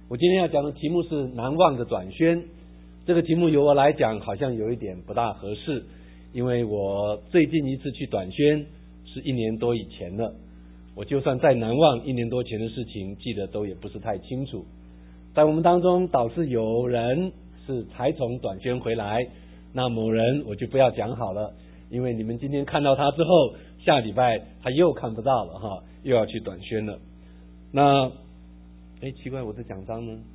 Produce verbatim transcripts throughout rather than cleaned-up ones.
我今天要讲的题目是难忘的短宣。这个题目由我来讲好像有一点不大合适，因为我最近一次去短宣是一年多以前了，我就算再难忘一年多前的事情，记得都也不是太清楚。在我们当中倒是有人是才从短宣回来，那某人我就不要讲好了，因为你们今天看到他之后，下礼拜他又看不到了哈，又要去短宣了。那哎，奇怪，我的奖章呢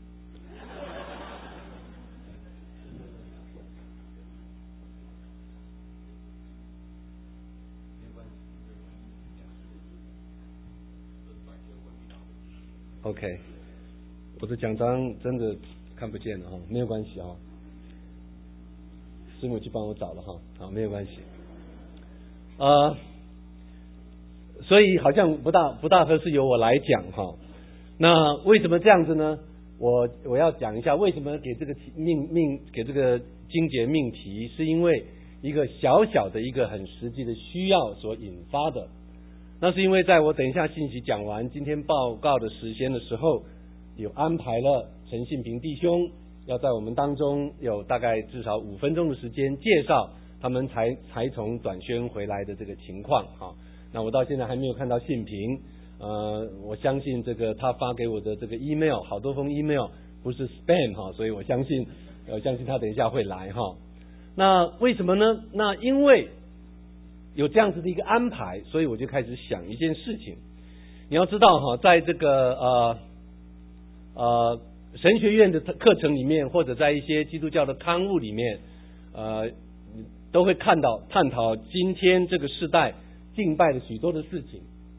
？OK， 我的奖章真的看不见了哈，没有关系哈，师母去帮我找了哈，好，没有关系。呃，所以好像不大不大合适由我来讲哈。那为什么这样子呢？我我要讲一下为什么给这个命命给这个经节命题，是因为一个小小的一个很实际的需要所引发的。那是因为在我等一下信息讲完今天报告的时间的时候，有安排了陈信平弟兄要在我们当中有大概至少五分钟的时间介绍他们才才从短宣回来的这个情况哈。那我到现在还没有看到信平，呃，我相信这个他发给我的这个 email 好多封 email 不是 spam 哈，所以我相信呃相信他等一下会来哈。那为什么呢？那因为有这样子的一个安排，所以我就开始想一件事情。你要知道哈，在这个呃呃神学院的课程里面，或者在一些基督教的刊物里面，呃，都会看到探讨今天这个世代敬拜的许多的事情。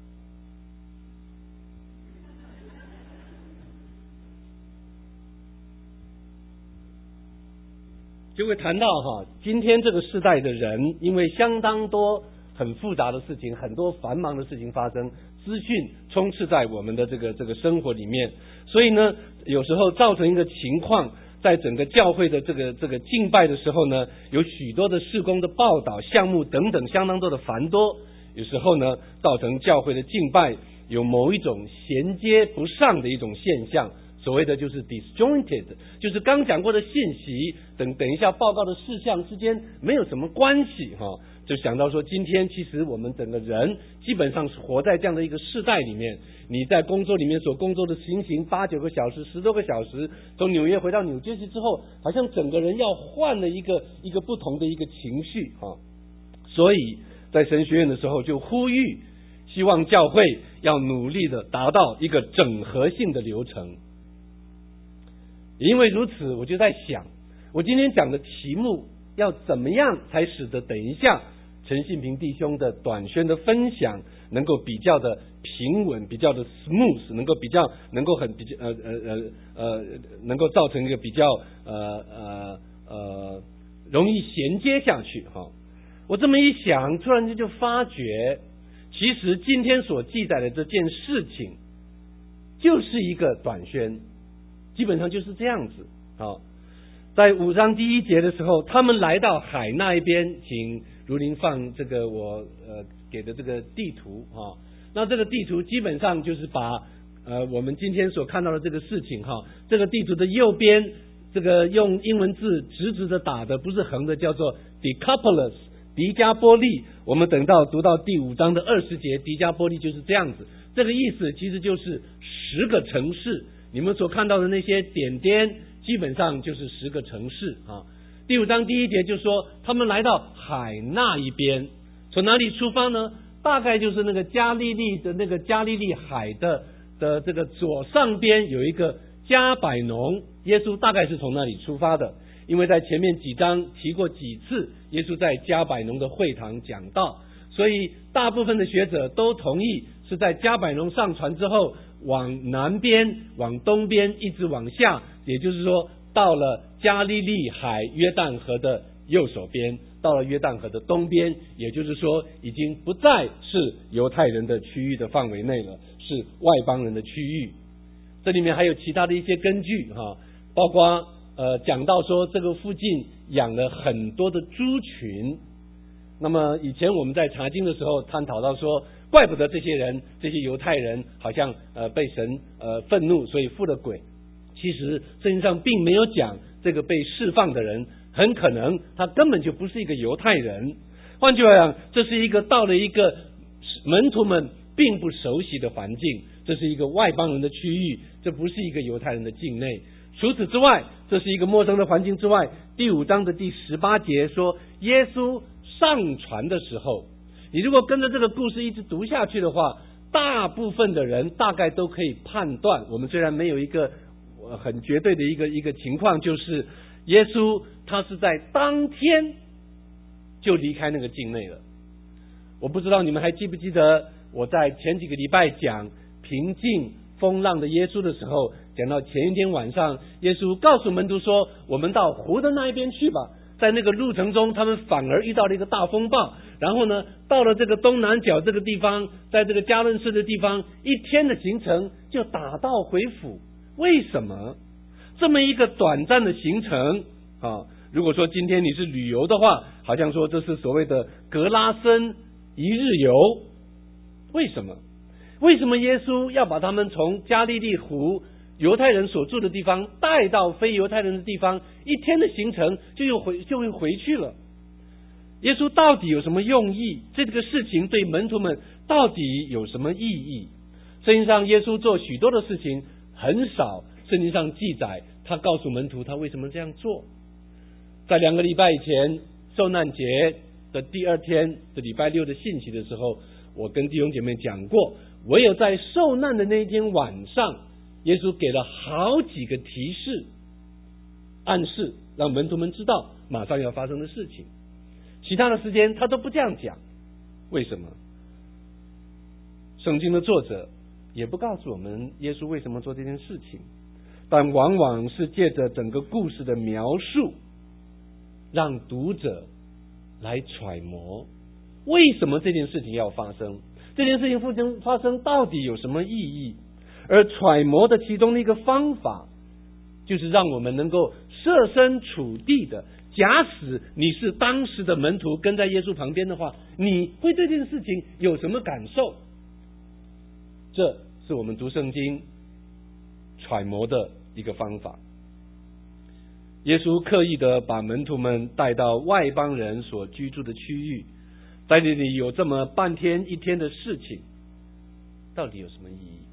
就会谈到哈，今天这个世代的人，因为相当多很复杂的事情，很多繁忙的事情发生，资讯充斥在我们的这个这个生活里面，所以呢，有时候造成一个情况，在整个教会的这个这个敬拜的时候呢，有许多的事工的报道项目等等，相当多的繁多，有时候呢，造成教会的敬拜有某一种衔接不上的一种现象。所谓的就是 disjointed， 就是刚讲过的信息等等一下报告的事项之间没有什么关系哈，就想到说今天其实我们整个人基本上是活在这样的一个世代里面，你在工作里面所工作的情形八九个小时十多个小时，从纽约回到纽约去之后，好像整个人要换了一个一个不同的一个情绪哈，所以在神学院的时候就呼吁希望教会要努力的达到一个整合性的流程。因为如此，我就在想，我今天讲的题目要怎么样才使得等一下陈信平弟兄的短宣的分享能够比较的平稳，比较的 smooth， 能够比较能够很比较呃呃呃呃能够造成一个比较呃呃呃容易衔接下去哈。我这么一想，突然间就发觉，其实今天所记载的这件事情就是一个短宣。基本上就是这样子啊，在五章第一节的时候，他们来到海那一边，请如林放这个我呃给的这个地图啊。那这个地图基本上就是把呃我们今天所看到的这个事情哈，这个地图的右边这个用英文字直直的打的，不是横的，叫做 Decapolis 迪加波利。我们等到读到第五章的二十节，迪加波利就是这样子，这个意思其实就是十个城市。你们所看到的那些点点基本上就是十个城市啊。第五章第一节就说他们来到海那一边，从哪里出发呢？大概就是那个加利利的那个加利利海的的这个左上边有一个加百农，耶稣大概是从那里出发的，因为在前面几章提过几次耶稣在加百农的会堂讲道，所以大部分的学者都同意是在加百农上船之后往南边往东边一直往下，也就是说到了加利利海约旦河的右手边，到了约旦河的东边，也就是说已经不再是犹太人的区域的范围内了，是外邦人的区域。这里面还有其他的一些根据哈，包括呃讲到说这个附近养了很多的猪群。那么以前我们在查经的时候探讨到说，怪不得这些人这些犹太人好像呃被神呃愤怒，所以附了鬼。其其实圣经上并没有讲这个被释放的人很可能他根本就不是一个犹太人。换句话讲，这是一个到了一个门徒们并不熟悉的环境，这是一个外邦人的区域，这不是一个犹太人的境内。除此之外，这是一个陌生的环境之外，第五章的第十八节说，耶稣上船的时候，你如果跟着这个故事一直读下去的话，大部分的人大概都可以判断，我们虽然没有一个很绝对的一个一个情况，就是耶稣他是在当天就离开那个境内了。我不知道你们还记不记得我在前几个礼拜讲平静风浪的耶稣的时候，讲到前一天晚上耶稣告诉门徒说，我们到湖的那一边去吧。在那个路程中，他们反而遇到了一个大风暴，然后呢到了这个东南角这个地方，在这个加仑市的地方，一天的行程就打道回府。为什么这么一个短暂的行程啊？如果说今天你是旅游的话，好像说这是所谓的格拉森一日游。为什么为什么耶稣要把他们从加利利湖犹太人所住的地方带到非犹太人的地方，一天的行程就又回就会回去了？耶稣到底有什么用意？这个事情对门徒们到底有什么意义？圣经上耶稣做许多的事情，很少圣经上记载他告诉门徒他为什么这样做。在两个礼拜以前受难节的第二天的礼拜六的信息的时候，我跟弟兄姐妹讲过，唯有在受难的那一天晚上，耶稣给了好几个提示暗示，让门徒们知道马上要发生的事情。其他的时间他都不这样讲。为什么？圣经的作者也不告诉我们耶稣为什么做这件事情，但往往是借着整个故事的描述，让读者来揣摩为什么这件事情要发生，这件事情发生到底有什么意义。而揣摩的其中的一个方法，就是让我们能够设身处地的，假使你是当时的门徒跟在耶稣旁边的话，你会对这件事情有什么感受？这是我们读圣经揣摩的一个方法。耶稣刻意的把门徒们带到外邦人所居住的区域，在这里有这么半天一天的事情，到底有什么意义？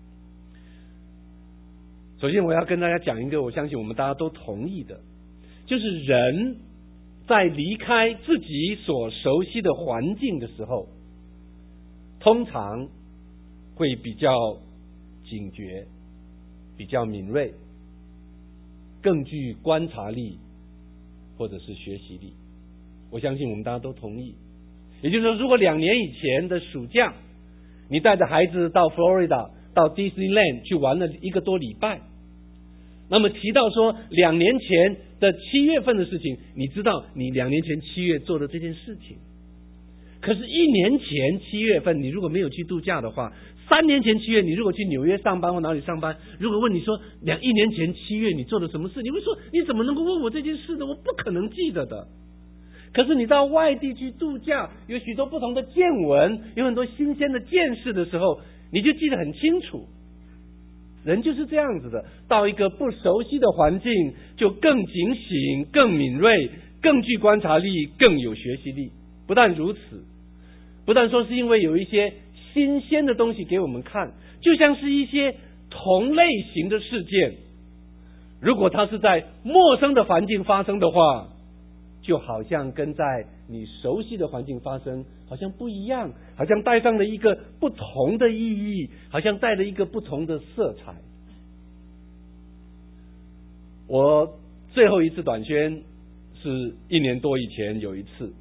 首先我要跟大家讲一个我相信我们大家都同意的，就是人在离开自己所熟悉的环境的时候，通常会比较警觉，比较敏锐，更具观察力或者是学习力。我相信我们大家都同意。也就是说，如果两年以前的暑假你带着孩子到 Florida 到 Disneyland 去玩了一个多礼拜，那么提到说两年前的七月份的事情，你知道你两年前七月做的这件事情。可是一年前七月份你如果没有去度假的话，三年前七月你如果去纽约上班或哪里上班，如果问你说两一年前七月你做了什么事，你会说你怎么能够问我这件事呢？我不可能记得的。可是你到外地去度假，有许多不同的见闻，有很多新鲜的见识的时候，你就记得很清楚。人就是这样子的，到一个不熟悉的环境，就更警醒、更敏锐、更具观察力、更有学习力。不但如此，不但说是因为有一些新鲜的东西给我们看，就像是一些同类型的事件，如果它是在陌生的环境发生的话，就好像跟在你熟悉的环境发生好像不一样，好像带上了一个不同的意义，好像带了一个不同的色彩。我最后一次短宣是一年多以前有一次，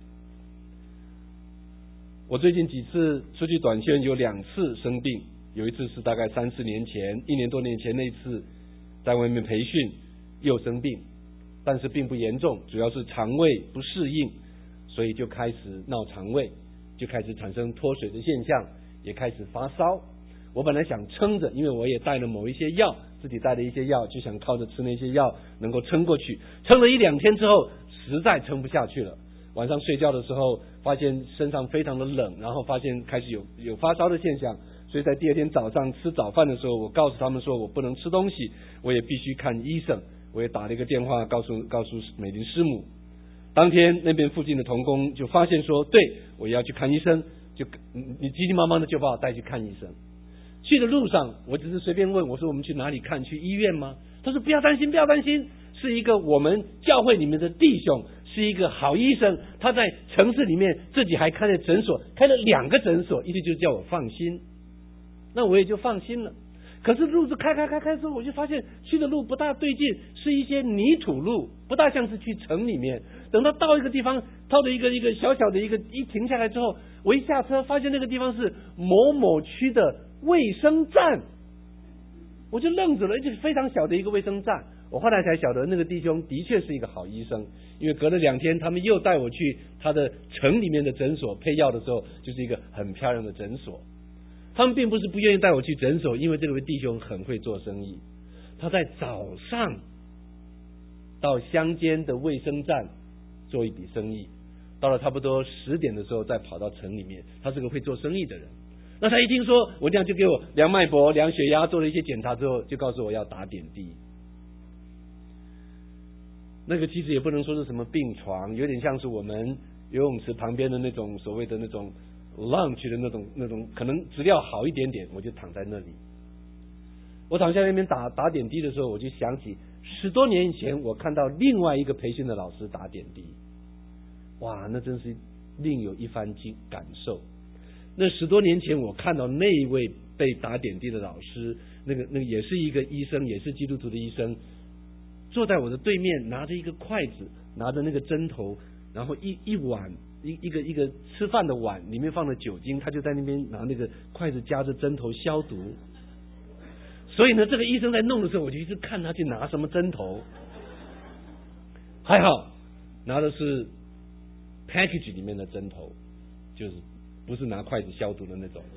我最近几次出去短宣有两次生病，有一次是大概三四年前，一年多年前那一次在外面培训又生病，但是并不严重，主要是肠胃不适应，所以就开始闹肠胃，就开始产生脱水的现象，也开始发烧。我本来想撑着，因为我也带了某一些药，自己带了一些药，就想靠着吃那些药能够撑过去。撑了一两天之后，实在撑不下去了。晚上睡觉的时候，发现身上非常的冷，然后发现开始有有发烧的现象， 所以在第二天早上吃早饭的时候，我告诉他们说我不能吃东西，我也必须看医生。我也打了一个电话告诉告诉美玲师母。当天那边附近的同工就发现说，对，我要去看医生，就你急急忙忙的就把我带去看医生。去的路上，我只是随便问我说我们去哪里看？去医院吗？他说不要担心，不要担心，是一个我们教会里面的弟兄，是一个好医生，他在城市里面自己还开了诊所，开了两个诊所，意思就叫我放心。那我也就放心了。可是路子开开开开之后，我就发现去的路不大对劲，是一些泥土路，不大像是去城里面。等到到一个地方，到了一个一个小小的一个一停下来之后，我一下车发现那个地方是某某区的卫生站，我就愣住了，而且非常小的一个卫生站。我后来才晓得那个弟兄的确是一个好医生，因为隔了两天他们又带我去他的城里面的诊所配药的时候，就是一个很漂亮的诊所。他们并不是不愿意带我去诊所，因为这位弟兄很会做生意，他在早上到乡间的卫生站做一笔生意，到了差不多十点的时候再跑到城里面。他是个会做生意的人。那他一听说我这样，就给我量脉搏、量血压，做了一些检查之后，就告诉我要打点滴。那个其实也不能说是什么病床，有点像是我们游泳池旁边的那种所谓的那种lunch 的那种那种，可能质量好一点点，我就躺在那里。我躺在那边打打点滴的时候，我就想起十多年以前我看到另外一个培训的老师打点滴，哇，那真是另有一番经感受。那十多年前我看到那一位被打点滴的老师，那个那个也是一个医生，也是基督徒的医生，坐在我的对面，拿着一个筷子，拿着那个针头，然后一一碗一一个一个吃饭的碗里面放了酒精，他就在那边拿那个筷子夹着针头消毒。所以呢，这个医生在弄的时候，我就一直看他去拿什么针头。还好拿的是 package 里面的针头，就是不是拿筷子消毒的那种，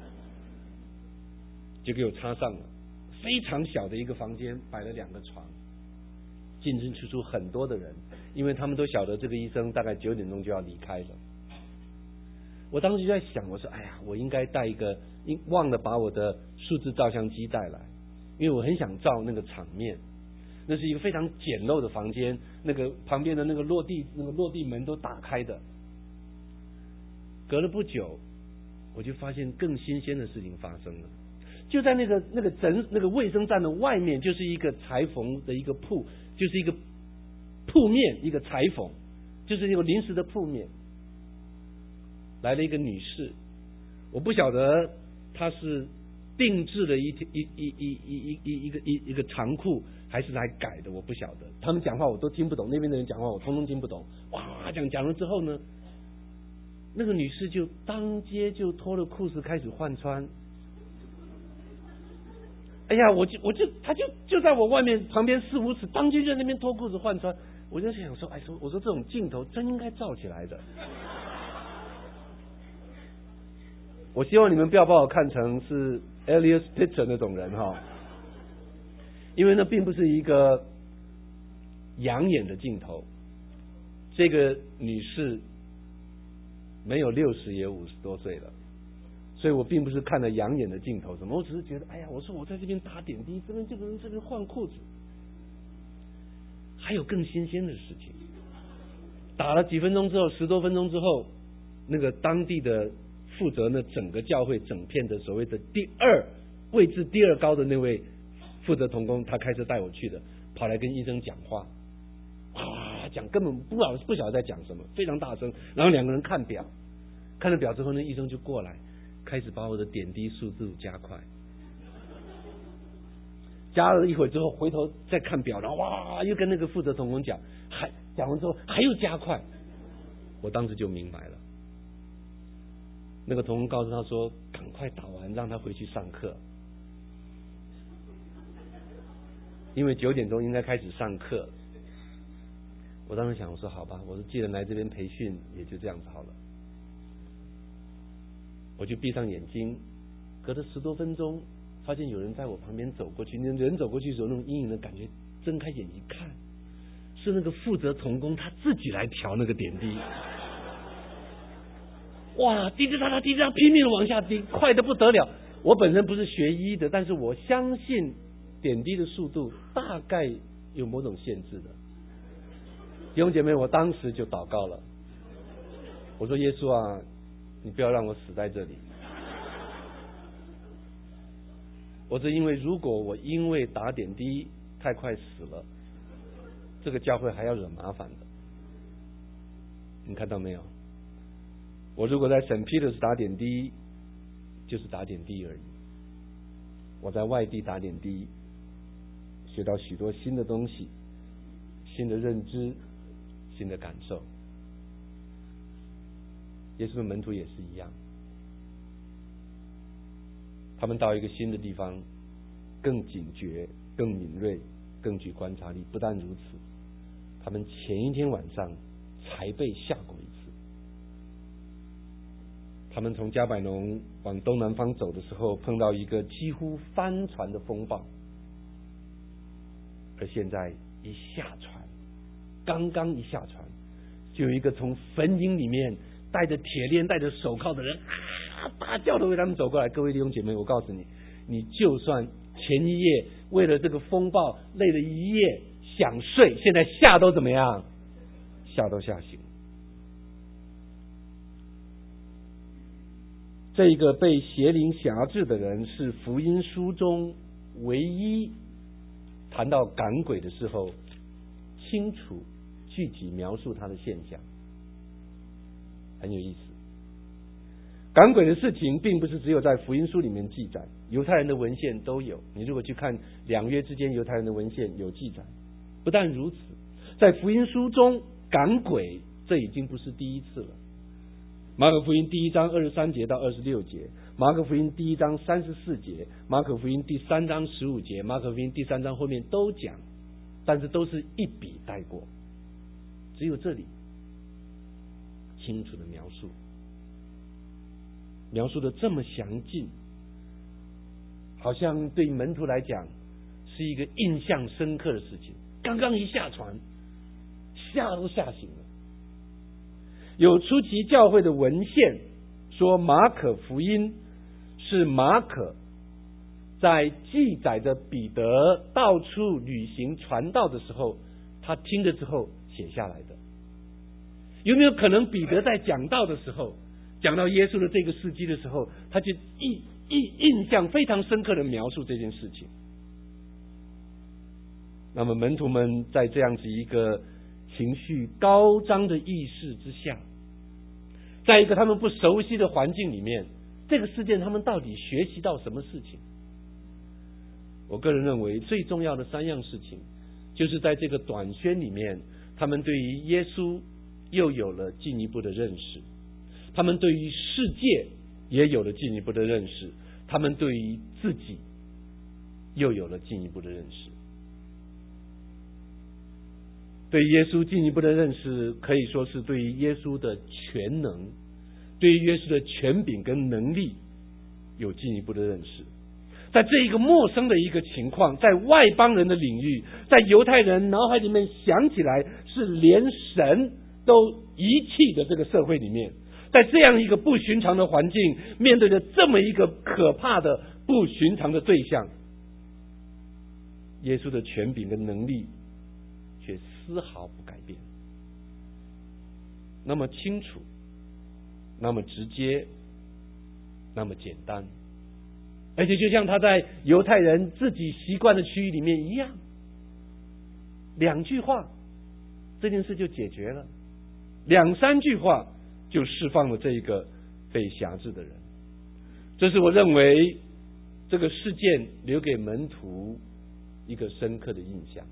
就给我插上了。非常小的一个房间，摆了两个床，进进出出很多的人，因为他们都晓得这个医生大概九点钟就要离开了。我当时就在想，我说哎呀，我应该带一个，忘了把我的数字照相机带来，因为我很想照那个场面。那是一个非常简陋的房间，那个旁边的那个落地那个落地门都打开的。隔了不久，我就发现更新鲜的事情发生了。就在那个那个诊那个卫生站的外面，就是一个裁缝的一个铺，就是一个铺面，一个裁缝，就是一个临时的铺面。来了一个女士，我不晓得她是定制的一一一一一一一个一一个长裤，还是来改的，我不晓得。他们讲话我都听不懂，那边的人讲话我通通听不懂。哇，讲讲了之后呢，那个女士就当街就脱了裤子开始换穿。哎呀，我就我就他就就在我外面旁边四五尺，当街就在那边脱裤子换穿。我就想说，哎，说我说这种镜头真应该照起来的。我希望你们不要把我看成是 Elias Pitcher 那种人哈，因为那并不是一个养眼的镜头。这个女士没有六十也五十多岁了，所以我并不是看了养眼的镜头什么，我只是觉得，哎呀，我说我在这边打点滴，这边这个人这边换裤子，还有更新鲜的事情。打了几分钟之后，十多分钟之后，那个当地的负责呢整个教会整片的所谓的第二位置第二高的那位负责同工，他开车带我去的，跑来跟医生讲话，啊，讲根本不晓不晓得在讲什么，非常大声。然后两个人看表，看了表之后呢，医生就过来，开始把我的点滴速度加快。加了一会儿之后，回头再看表，然后哇，又跟那个负责同工讲，还讲完之后还又加快。我当时就明白了。那个同工告诉他说，赶快打完让他回去上课，因为九点钟应该开始上课。我当时想，我说好吧，我说既然来这边培训，也就这样子好了。我就闭上眼睛，隔了十多分钟，发现有人在我旁边走过去，那人走过去的时候，那种阴影的感觉，睁开眼一看，是那个负责同工他自己来调那个点滴。哇，滴滴答答滴滴答，拼命的往下滴，快得不得了。 我本身不是学医的，但是我相信点滴的速度大概有某种限制的。弟兄姐妹，我当时就祷告了，我说耶稣啊，你不要让我死在这里。我是因为如果我因为打点滴太快死了，这个教会还要惹麻烦的。你看到没有？我如果在圣彼得斯打点滴，就是打点滴而已。我在外地打点滴，学到许多新的东西，新的认知，新的感受。耶稣的门徒也是一样，他们到一个新的地方，更警觉、更敏锐、更具观察力。不但如此，他们前一天晚上才被吓过一次。他们从加百农往东南方走的时候，碰到一个几乎翻船的风暴，而现在一下船，刚刚一下船，就有一个从坟茔里面带着铁链、带着手铐的人啊，大叫的为他们走过来。各位弟兄姐妹，我告诉你，你就算前一夜为了这个风暴累了一夜想睡，现在吓都怎么样？吓都吓醒。这个被邪灵辖制的人是福音书中唯一谈到赶鬼的时候清楚具体描述他的现象，很有意思。赶鬼的事情并不是只有在福音书里面记载，犹太人的文献都有。你如果去看两约之间犹太人的文献有记载。不但如此，在福音书中赶鬼这已经不是第一次了。马可福音第一章二十三节到二十六节，马可福音第一章三十四节，马可福音第三章十五节，马可福音第三章后面都讲，但是都是一笔带过，只有这里清楚的描述，描述的这么详尽，好像对门徒来讲是一个印象深刻的事情。刚刚一下船，吓都吓醒了。有初期教会的文献说，马可福音是马可在记载着彼得到处旅行传道的时候，他听了之后写下来的。有没有可能彼得在讲道的时候，讲到耶稣的这个事迹的时候，他就印印印象非常深刻的描述这件事情？那么门徒们在这样子一个情绪高涨的意识之下，在一个他们不熟悉的环境里面，这个事件他们到底学习到什么事情？我个人认为最重要的三样事情，就是在这个短宣里面，他们对于耶稣又有了进一步的认识，他们对于世界也有了进一步的认识，他们对于自己又有了进一步的认识。对耶稣进一步的认识，可以说是对于耶稣的全能，对于耶稣的权柄跟能力有进一步的认识。在这一个陌生的一个情况，在外邦人的领域，在犹太人脑海里面想起来是连神都遗弃的这个社会里面，在这样一个不寻常的环境，面对着这么一个可怕的不寻常的对象，耶稣的权柄跟能力却丝毫不改变，那么清楚，那么直接，那么简单，而且就像他在犹太人自己习惯的区域里面一样，两句话这件事就解决了，两三句话就释放了这一个被辖制的人。这是我认为这个事件留给门徒一个深刻的印象。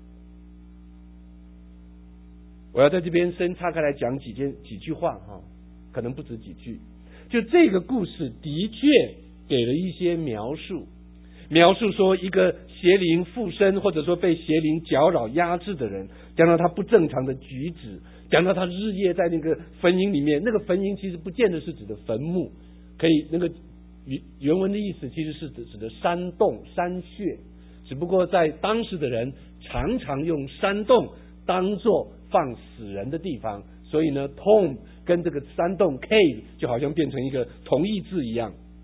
我要在这边先岔开来讲几件几句话哈，可能不止几句。就这个故事的确给了一些描述，描述说一个邪灵附身，或者说被邪灵搅扰压制的人，讲到他不正常的举止，讲到他日夜在那个坟茔里面，那个坟茔其实不见得是指的坟墓，可以那个原文的意思其实是指的山洞山穴，只不过在当时的人常常用山洞当作放死人的地方，所以呢 tomb 跟这个山洞 cave 就好像变成一个同义字一样。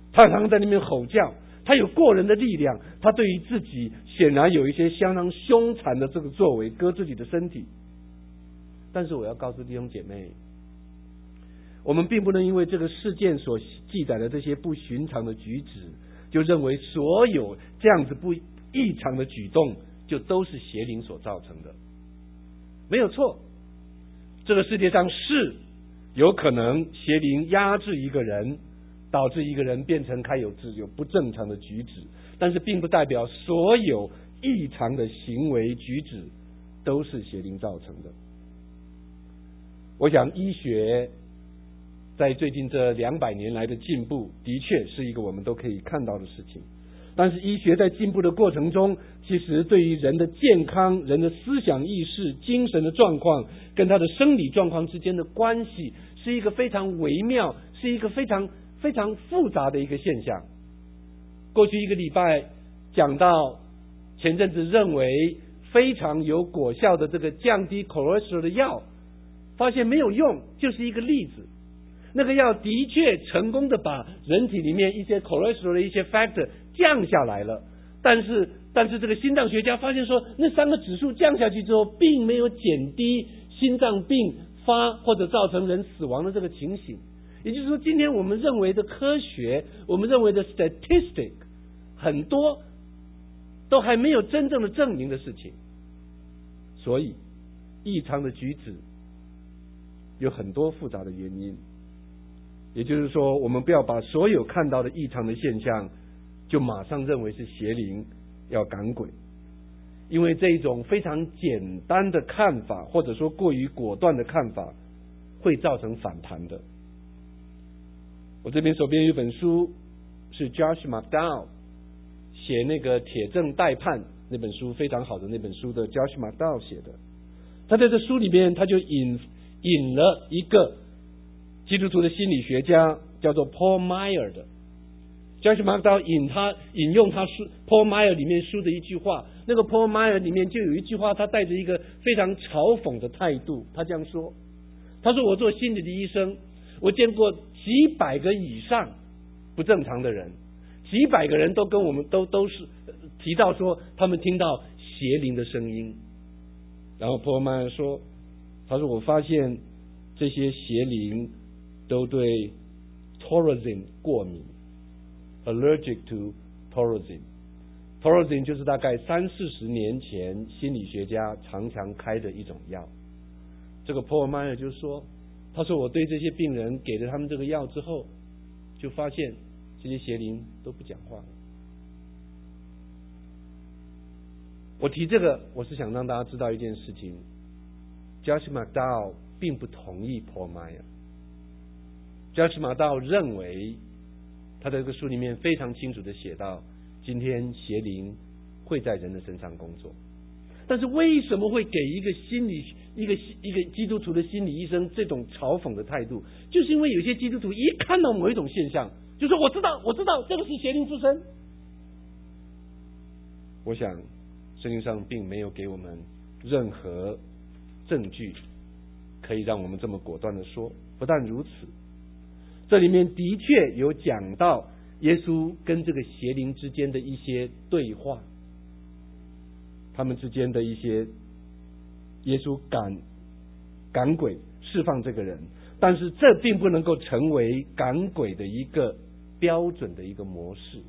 他常常在那边吼叫，他有过人的力量，他对于自己显然有一些相当凶残的这个作为，割自己的身体。但是我要告诉弟兄姐妹，我们并不能因为这个事件所记载的这些不寻常的举止，就认为所有这样子不异常的举动就都是邪灵所造成的。没有错，这个世界上是有可能邪灵压制一个人，导致一个人变成开有有不正常的举止，但是并不代表所有异常的行为举止都是邪灵造成的。我想医学在最近这两百年来的进步，的确是一个我们都可以看到的事情。但是医学在进步的过程中，其实对于人的健康、人的思想意识、精神的状况跟他的生理状况之间的关系，是一个非常微妙，是一个非常非常复杂的一个现象。过去一个礼拜讲到前阵子认为非常有果效的这个降低 cholesterol 的药，发现没有用，就是一个例子。那个药的确成功的把人体里面一些 cholesterol 的一些 factor 降下来了，但是但是这个心脏学家发现说，那三个指数降下去之后，并没有减低心脏病发或者造成人死亡的这个情形。也就是说，今天我们认为的科学，我们认为的 statistic 很多都还没有真正的证明的事情。所以异常的举止有很多复杂的原因，也就是说，我们不要把所有看到的异常的现象就马上认为是邪灵要赶鬼，因为这种非常简单的看法，或者说过于果断的看法，会造成反弹的。我这边手边有一本书是 Josh McDowell 写那个铁证待判那本书，非常好的那本书的 Josh McDowell 写的。他在这书里面他就引引了一个基督徒的心理学家叫做 Paul Meyer 的 Josh McDowell 引他引用他书 Paul Meyer 里面书的一句话，那个 Paul Meyer 里面就有一句话，他带着一个非常嘲讽的态度，他这样说，他说我做心理的医生，我见过几百个以上不正常的人，几百个人都跟我们都都是提到说他们听到邪灵的声音。然后 Paul Meyer 说，他说我发现这些邪灵都对 Torozin 过敏 allergic to Torozin Torozin 就是大概三四十年前心理学家常常开的一种药。这个 Paul Meyer 就说，他说我对这些病人给了他们这个药之后，就发现这些邪灵都不讲话了。我提这个，我是想让大家知道一件事情， Josh McDowell 并不同意 Paul Meyer。 Josh McDowell 认为，他在这个书里面非常清楚的写到，今天邪灵会在人的身上工作。但是为什么会给一个心理一个一个基督徒的心理医生这种嘲讽的态度？就是因为有些基督徒一看到某一种现象，就说我知道我知道这个是邪灵之身。我想圣经上并没有给我们任何证据可以让我们这么果断的说。不但如此，这里面的确有讲到耶稣跟这个邪灵之间的一些对话，他们之间的一些耶稣赶赶鬼释放这个人，但是这并不能够成为赶鬼的一个标准的一个模式。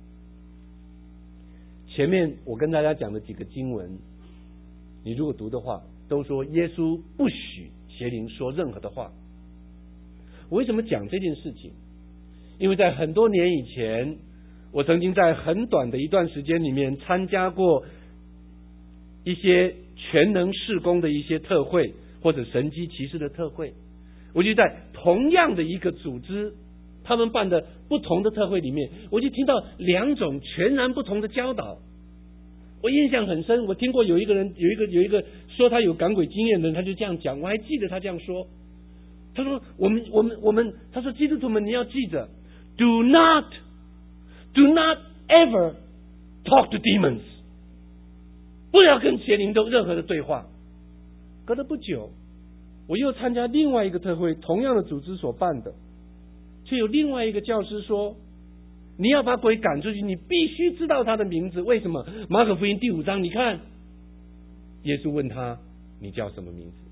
前面我跟大家讲的几个经文，你如果读的话，都说耶稣不许邪灵说任何的话。我为什么讲这件事情？因为在很多年以前，我曾经在很短的一段时间里面参加过一些全能事工的一些特会，或者神机骑士的特会。我就在同样的一个组织他们办的不同的特会里面，我就听到两种全然不同的教导。我印象很深，我听过有一个人有一个有一个说他有赶鬼经验的人，他就这样讲，我还记得他这样说，他说我们我们我们他说基督徒们，你要记着 do not do not ever talk to demons， 不要跟邪灵都任何的对话。隔了不久，我又参加另外一个特会，同样的组织所办的，却有另外一个教师说， 你要把鬼赶出去，你必须知道他的名字。为什么？马可福音第五章，你看，耶稣问他：“你叫什么名字？”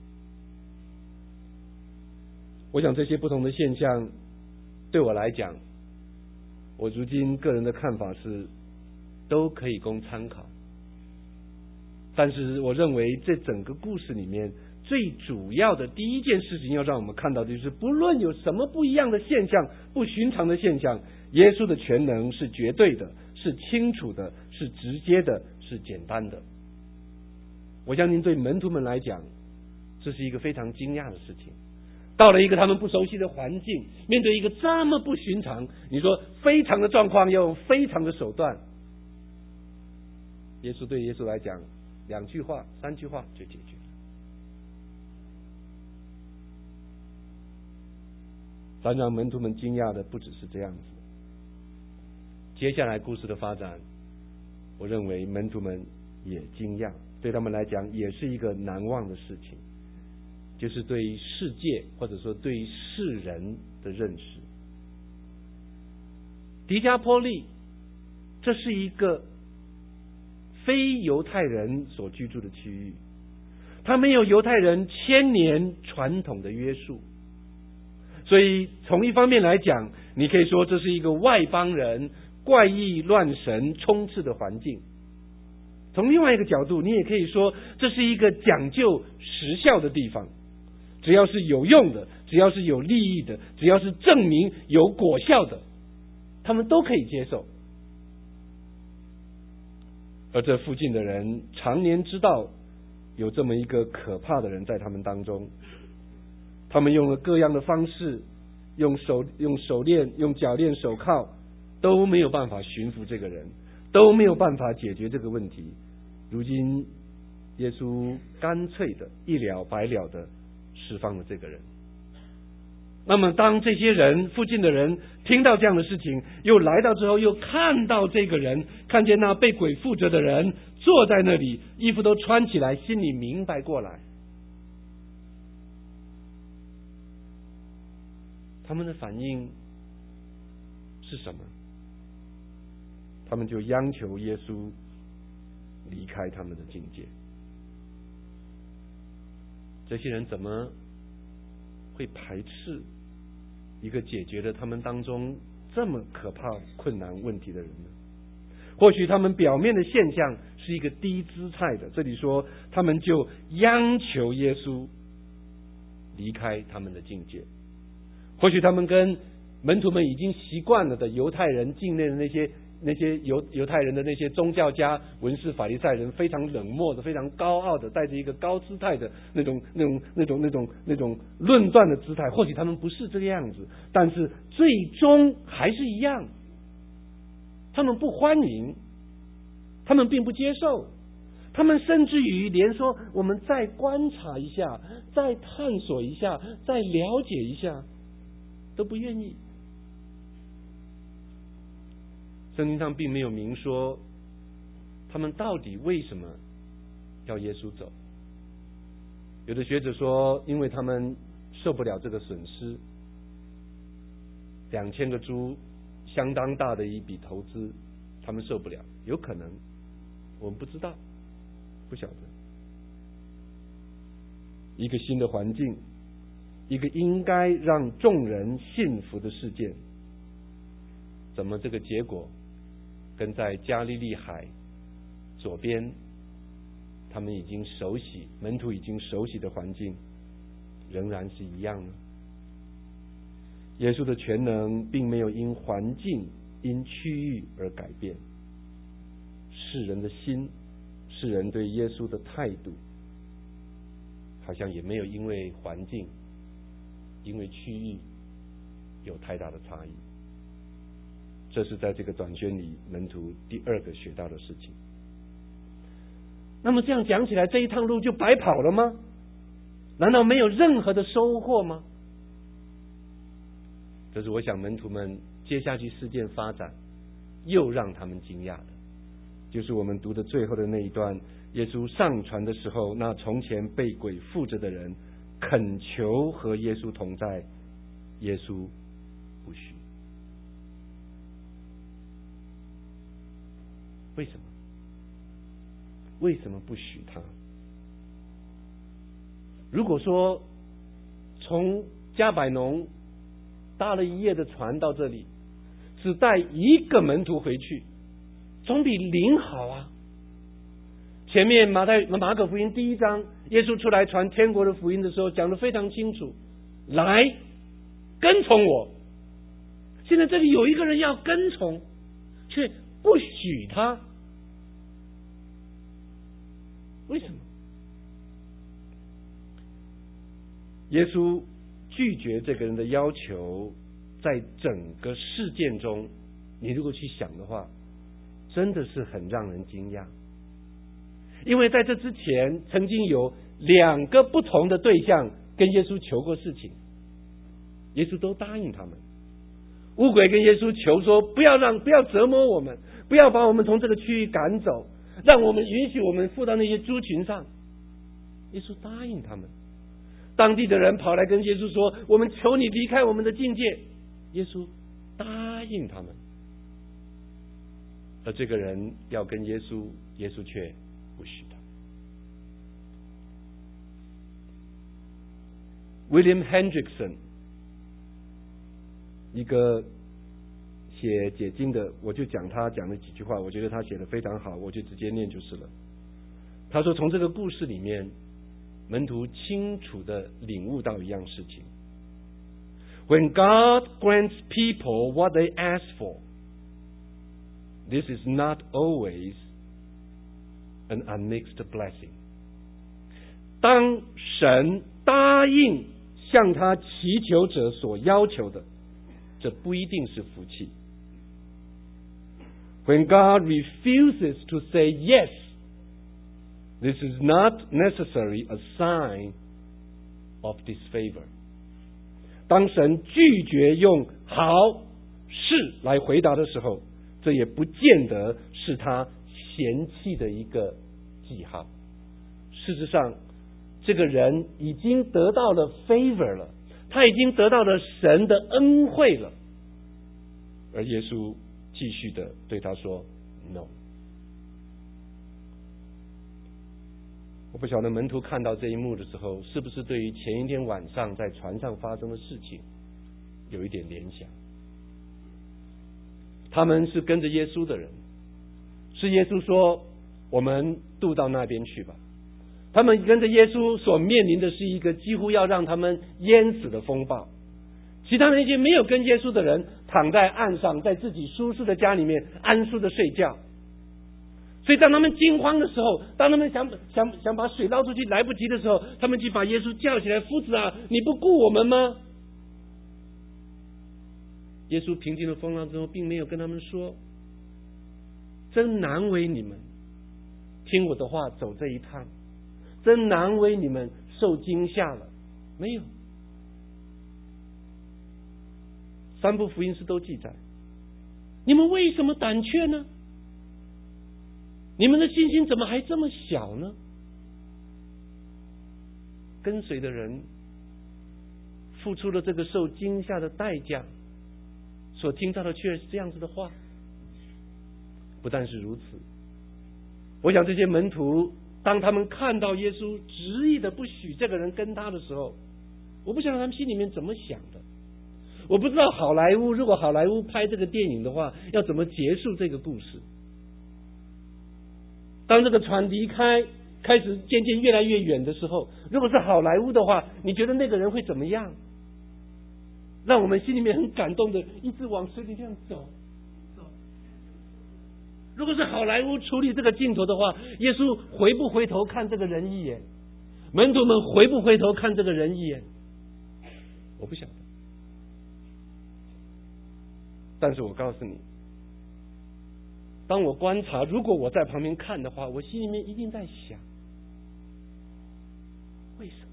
我想这些不同的现象，对我来讲，我如今个人的看法是，都可以供参考。但是我认为这整个故事里面最主要的第一件事情要让我们看到的就是，不论有什么不一样的现象、不寻常的现象，耶稣的全能是绝对的，是清楚的，是直接的，是简单的。我相信对门徒们来讲，这是一个非常惊讶的事情。到了一个他们不熟悉的环境，面对一个这么不寻常，你说非常的状况，要用非常的手段，耶稣对耶稣来讲，两句话、三句话就解决了。但让门徒们惊讶的不只是这样子。接下来故事的发展，我认为门徒们也惊讶，对他们来讲也是一个难忘的事情，就是对于世界或者说对于世人的认识。狄加波利，这是一个非犹太人所居住的区域，它没有犹太人千年传统的约束，所以从一方面来讲，你可以说这是一个外邦人怪异乱神充斥的环境。从另外一个角度，你也可以说这是一个讲究实效的地方，只要是有用的，只要是有利益的，只要是证明有果效的，他们都可以接受。而这附近的人常年知道有这么一个可怕的人在他们当中，他们用了各样的方式，用手用手链、用脚链、手铐，都没有办法驯服这个人，都没有办法解决这个问题。如今耶稣干脆的一了百了的释放了这个人。那么当这些人附近的人听到这样的事情，又来到之后，又看到这个人，看见那被鬼附着的人坐在那里，衣服都穿起来，心里明白过来，他们的反应是什么？他们就央求耶稣离开他们的境界。这些人怎么会排斥一个解决了他们当中这么可怕困难问题的人呢？或许他们表面的现象是一个低姿态的，这里说他们就央求耶稣离开他们的境界。或许他们跟门徒们已经习惯了的犹太人境内的那些那些犹犹太人的那些宗教家、文士、法利赛人，非常冷漠的、非常高傲的，带着一个高姿态的那种、那种、那种、那种、那种论断的姿态。或许他们不是这个样子，但是最终还是一样。他们不欢迎，他们并不接受，他们甚至于连说我们再观察一下、再探索一下、再了解一下都不愿意。圣经上并没有明说他们到底为什么要耶稣走。有的学者说，因为他们受不了这个损失，两千个猪相当大的一笔投资，他们受不了。有可能，我们不知道，不晓得。一个新的环境，一个应该让众人信服的事件，怎么这个结果跟在加利利海左边他们已经熟悉，门徒已经熟悉的环境仍然是一样呢？耶稣的全能并没有因环境、因区域而改变，世人的心、世人对耶稣的态度，好像也没有因为环境、因为区域有太大的差异。这是在这个短宣里门徒第二个学到的事情。那么这样讲起来，这一趟路就白跑了吗？难道没有任何的收获吗？这是我想门徒们接下去事件发展又让他们惊讶的，就是我们读的最后的那一段，耶稣上船的时候，那从前被鬼附着的人恳求和耶稣同在，耶稣不许。 为什么？为什么不许他？如果说从加百农搭了一夜的船到这里，只带一个门徒回去，总比零好啊。前面马太马可福音第一章，耶稣出来传天国的福音的时候讲得非常清楚，来跟从我。现在这里有一个人要跟从，却不许他，为什么？耶稣拒绝这个人的要求，在整个事件中，你如果去想的话，真的是很让人惊讶。因为在这之前，曾经有两个不同的对象跟耶稣求过事情，耶稣都答应他们。乌鬼跟耶稣求说，不要让不要折磨我们，不要把我们从这个区域赶走，让我们允许我们附到那些猪群上。耶稣答应他们。当地的人跑来跟耶稣说，我们求你离开我们的境界。耶稣答应他们。而这个人要跟耶稣，耶稣却不许他。William Hendrickson， 一个写解经的，我就讲他讲了几句话，我觉得他写得非常好，我就直接念就是了。他说，从这个故事里面，门徒清楚地领悟到一样事情。When God grants people what they ask for, this is not always an unmixed blessing. 当神答应向他祈求者所要求的，这不一定是福气。When God refuses to say yes, this is not necessarily a sign of disfavor. 当神拒绝用好是来回答的时候，这也不见得是他嫌弃的一个记号。事实上，这个人已经得到了 favor 了，他已经得到了神的恩惠了。而耶稣继续的对他说 no。 我不晓得门徒看到这一幕的时候，是不是对于前一天晚上在船上发生的事情有一点联想。他们是跟着耶稣的人，是耶稣说我们渡到那边去吧。他们跟着耶稣所面临的是一个几乎要让他们淹死的风暴。其他那些没有跟耶稣的人躺在岸上，在自己舒适的家里面安舒的睡觉。所以当他们惊慌的时候，当他们想想想把水捞出去来不及的时候，他们就把耶稣叫起来，夫子啊，你不顾我们吗？耶稣平静了风浪之后，并没有跟他们说，真难为你们听我的话走这一趟，真难为你们受惊吓了。没有。三部福音书都记载，你们为什么胆怯呢？你们的信心怎么还这么小呢？跟随的人付出了这个受惊吓的代价，所听到的却是这样子的话。不但是如此，我想这些门徒当他们看到耶稣执意的不许这个人跟他的时候，我不晓得他们心里面怎么想的。我不知道好莱坞如果好莱坞拍这个电影的话，要怎么结束这个故事。当这个船离开，开始渐渐越来越远的时候，如果是好莱坞的话，你觉得那个人会怎么样？让我们心里面很感动的，一直往水里这样走走。如果是好莱坞处理这个镜头的话，耶稣回不回头看这个人一眼？门徒们回不回头看这个人一眼？我不晓得。但是我告诉你，当我观察，如果我在旁边看的话，我心里面一定在想，为什么？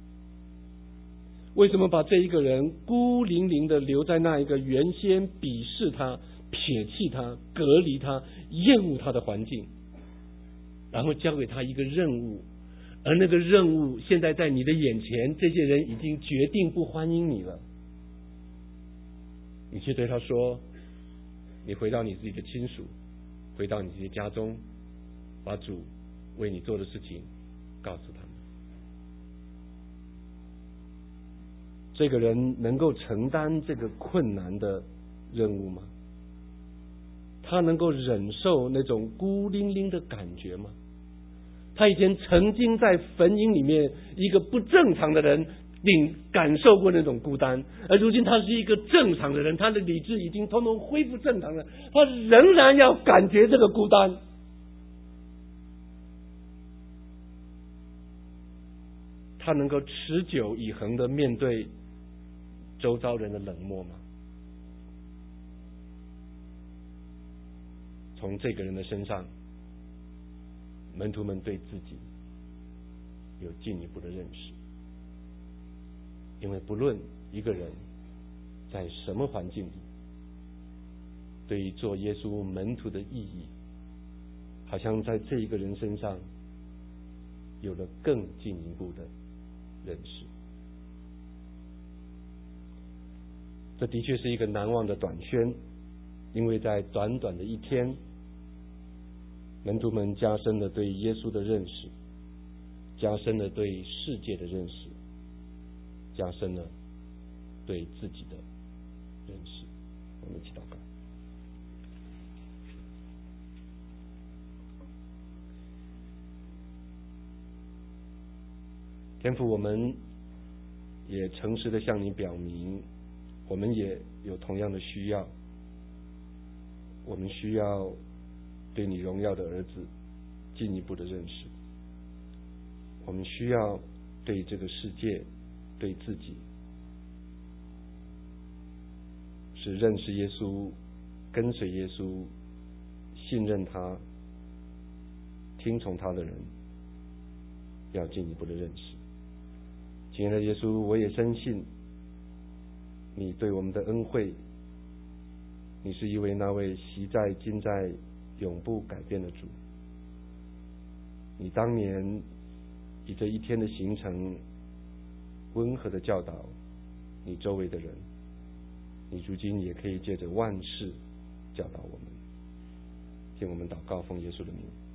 为什么把这一个人孤零零的留在那一个原先鄙视他、撇弃他、隔离他、厌恶他的环境，然后交给他一个任务，而那个任务现在在你的眼前，这些人已经决定不欢迎你了，你却对他说，你回到你自己的亲属， 回到你自己家中，把主为你做的事情告诉他们。这个人能够承担这个困难的任务吗？他能够忍受那种孤零零的感觉吗？他以前曾经在坟茔里面一个不正常的人领感受过那种孤单，而如今他是一个正常的人，他的理智已经通通恢复正常了，他仍然要感觉这个孤单。他能够持久以恒的面对周遭人的冷漠吗？从这个人的身上，门徒们对自己有进一步的认识。因为不论一个人在什么环境里，对于做耶稣门徒的意义，好像在这一个人身上有了更进一步的认识。这的确是一个难忘的短宣，因为在短短的一天，门徒们加深了对耶稣的认识，加深了对世界的认识，加深了对自己的认识。我们一起祷告。天父，我们也诚实的向你表明，我们也有同样的需要。我们需要对你荣耀的儿子进一步的认识，我们需要对这个世界，对自己，是认识耶稣，跟随耶稣，信任他，听从他的人，要进一步的认识。亲爱的耶稣，我也深信你对我们的恩惠，你是一位那位昔在今在永不改变的主。你当年以这一天的行程温和的教导你周围的人，你如今也可以借着万事教导我们。听我们祷告，奉耶稣的名。